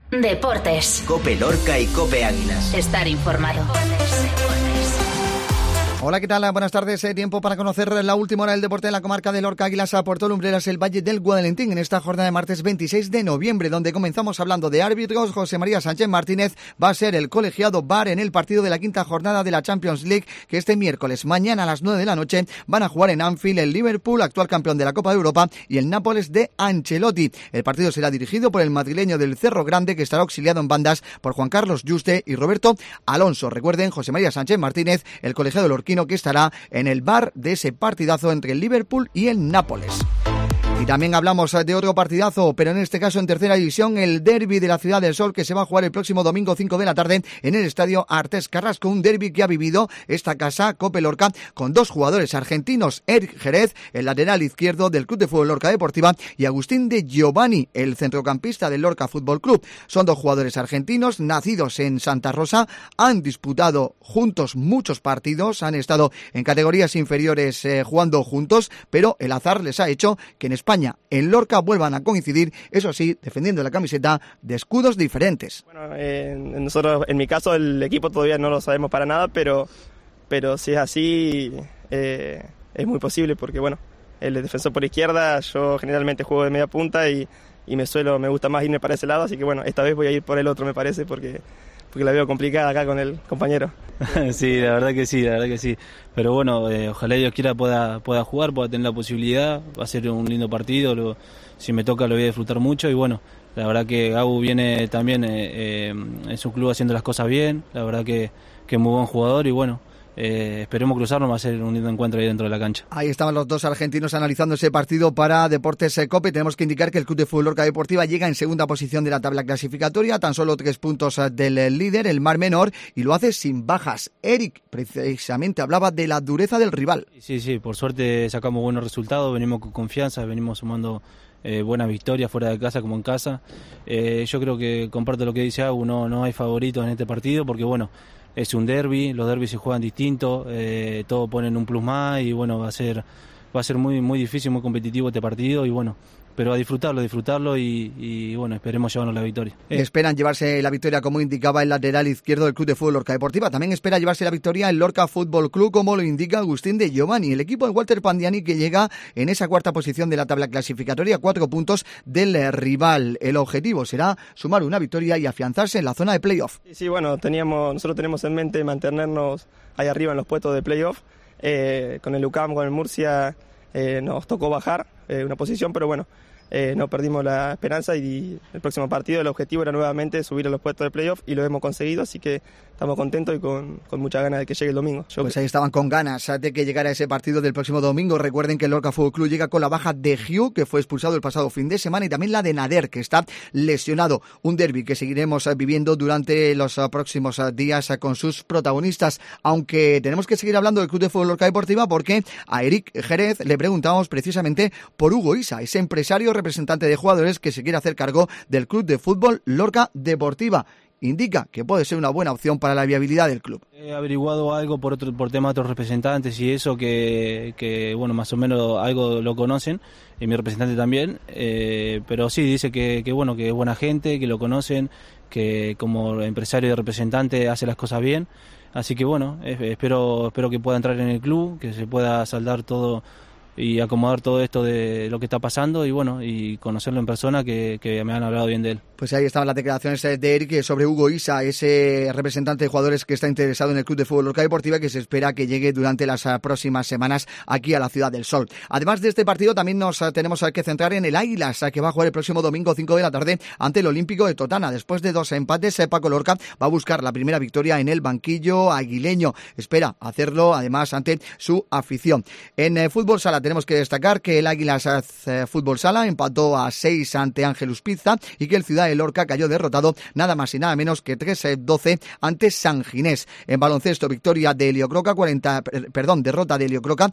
Deportes. COPE Lorca y COPE Águilas. Estar informado. Hola, ¿qué tal? Buenas tardes. Tiempo para conocer la última hora del deporte en la comarca de Lorca, Águilas, a Puerto Lumbreras, el Valle del Guadalentín, en esta jornada de martes 26 de noviembre, donde comenzamos hablando de árbitros. José María Sánchez Martínez va a ser el colegiado VAR en el partido de la quinta jornada de la Champions League, que este miércoles, mañana a las 9 de la noche, van a jugar en Anfield el Liverpool, actual campeón de la Copa de Europa, y el Nápoles de Ancelotti. El partido será dirigido por el madrileño del Cerro Grande, que estará auxiliado en bandas por Juan Carlos Yuste y Roberto Alonso. Recuerden, José María Sánchez Martínez, el colegiado lorquino, que estará en el VAR de ese partidazo entre el Liverpool y el Nápoles. Y también hablamos de otro partidazo, pero en este caso en tercera división, el derbi de la Ciudad del Sol, que se va a jugar el próximo domingo 5 de la tarde en el estadio Artés Carrasco, un derbi que ha vivido esta casa, COPE Lorca, con dos jugadores argentinos, Eric Jerez, el lateral izquierdo del Club de Fútbol Lorca Deportiva, y Agustín de Giovanni, el centrocampista del Lorca Fútbol Club. Son dos jugadores argentinos, nacidos en Santa Rosa, han disputado juntos muchos partidos, han estado en categorías inferiores jugando juntos, pero el azar les ha hecho que en España, en Lorca, vuelvan a coincidir, eso sí, defendiendo la camiseta de escudos diferentes. Bueno, nosotros, en mi caso, el equipo todavía no lo sabemos para nada, pero si es así, es muy posible, porque bueno, él es defensor por izquierda, yo generalmente juego de media punta y me gusta más irme para ese lado, así que bueno, esta vez voy a ir por el otro, me parece, porque la veo complicada acá con el compañero. Sí, la verdad que sí. Pero bueno, ojalá Dios quiera pueda jugar, pueda tener la posibilidad. Va a ser un lindo partido, si me toca lo voy a disfrutar mucho. Y bueno, la verdad que Gabu viene también en su club haciendo las cosas bien. La verdad que es muy buen jugador y bueno, esperemos cruzarnos, va a ser un lindo encuentro ahí dentro de la cancha. Ahí estaban los dos argentinos analizando ese partido para Deportes COPE. Tenemos que indicar que el Club de Fútbol Lorca Deportiva llega en segunda posición de la tabla clasificatoria, tan solo 3 puntos del líder, el Mar Menor, y lo hace sin bajas. Eric precisamente hablaba de la dureza del rival. Sí, por suerte sacamos buenos resultados, venimos con confianza, venimos sumando buenas victorias fuera de casa como en casa. Yo creo que comparto lo que dice Agu, no hay favoritos en este partido, porque bueno, es un derbi, los derbis se juegan distintos, todos ponen un plus más y bueno, va a ser muy, muy difícil, muy competitivo este partido y bueno, pero a disfrutarlo y bueno, esperemos llevarnos la victoria. Esperan llevarse la victoria, como indicaba el lateral izquierdo del Club de Fútbol Lorca Deportiva. También espera llevarse la victoria el Lorca Fútbol Club, como lo indica Agustín de Giovanni, el equipo de Walter Pandiani, que llega en esa cuarta posición de la tabla clasificatoria, 4 puntos del rival. El objetivo será sumar una victoria y afianzarse en la zona de playoff. Sí, bueno, nosotros tenemos en mente mantenernos ahí arriba en los puestos de playoff. Con el UCAM, con el Murcia, nos tocó bajar una posición, pero bueno, no perdimos la esperanza y el próximo partido el objetivo era nuevamente subir a los puestos de playoff y lo hemos conseguido, así que estamos contentos y con muchas ganas de que llegue el domingo. Pues ahí estaban con ganas de que llegara ese partido del próximo domingo. Recuerden que el Lorca Fútbol Club llega con la baja de Hugh, que fue expulsado el pasado fin de semana, y también la de Nader, que está lesionado. Un derbi que seguiremos viviendo durante los próximos días con sus protagonistas, aunque tenemos que seguir hablando del Club de Fútbol Lorca Deportiva, porque a Eric Jerez le preguntamos precisamente por Hugo Isa, ese empresario representante de jugadores que se quiere hacer cargo del Club de Fútbol Lorca Deportiva. Indica que puede ser una buena opción para la viabilidad del club. He averiguado algo por tema de otros representantes y eso que bueno, más o menos algo lo conocen, y mi representante también, pero sí, dice que bueno, que es buena gente, que lo conocen, que como empresario y representante hace las cosas bien, así que bueno, espero que pueda entrar en el club, que se pueda saldar todo y acomodar todo esto de lo que está pasando y bueno, y conocerlo en persona, que me han hablado bien de él. Pues ahí estaban las declaraciones de Eric sobre Hugo Isa, ese representante de jugadores que está interesado en el Club de Fútbol Lorca Deportiva, que se espera que llegue durante las próximas semanas aquí a la Ciudad del Sol. Además de este partido, también nos tenemos que centrar en el Águilas, que va a jugar el próximo domingo 5 de la tarde ante el Olímpico de Totana. Después de 2 empates, Paco Lorca va a buscar la primera victoria en el banquillo aguileño. Espera hacerlo además ante su afición. En fútbol sala tenemos que destacar que el Águilas Fútbol Sala empató a 6 ante Ángelus Pizza y que el Ciudad de Lorca cayó derrotado nada más y nada menos que 3-12 ante San Ginés. En baloncesto, victoria de Heliocroca, derrota de Heliocroca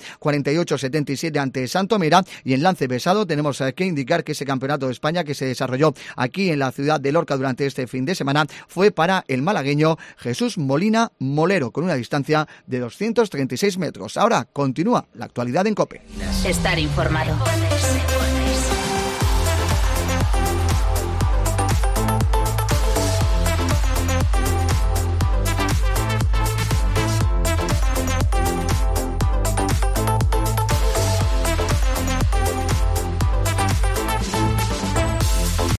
48-77 ante Santomera, y en lance pesado tenemos que indicar que ese campeonato de España que se desarrolló aquí en la ciudad de Lorca durante este fin de semana fue para el malagueño Jesús Molina Molero con una distancia de 236 metros. Ahora continúa la actualidad en COPE. Estar informado.